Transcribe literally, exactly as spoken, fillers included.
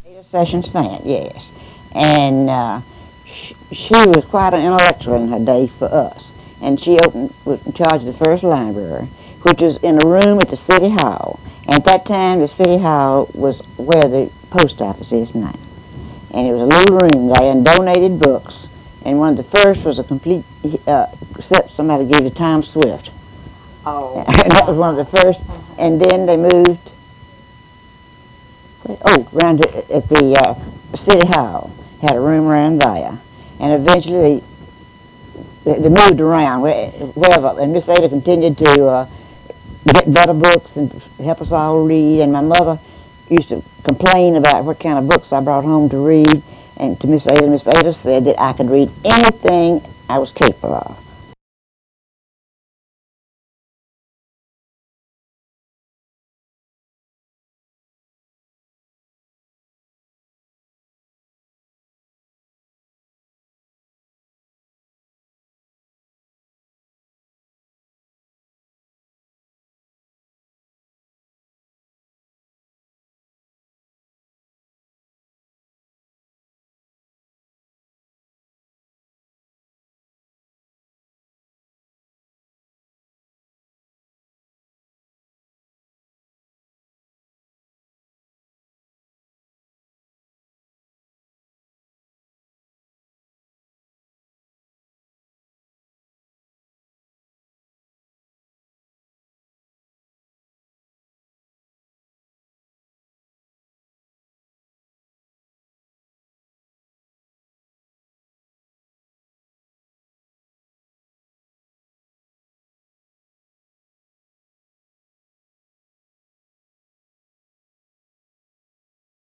Ada Session Stant, yes. And uh, sh- she was quite an intellectual in her day for us. And she opened, was in charge of the first library, which was in a room at the City Hall. And at that time, the City Hall was where the post office is now. And it was a little room there and donated books. And one of the first was a complete uh, set somebody gave to Tom Swift. Oh. That was one of the first. And then they moved, oh, around at the uh, City Hall. Had a room around there. And eventually they, they moved around wherever. And Miss Ada continued to uh, get better books and help us all read. And my mother used to complain about what kind of books I brought home to read. And to Miss Ada, Miss Ada said that I could read anything I was capable of.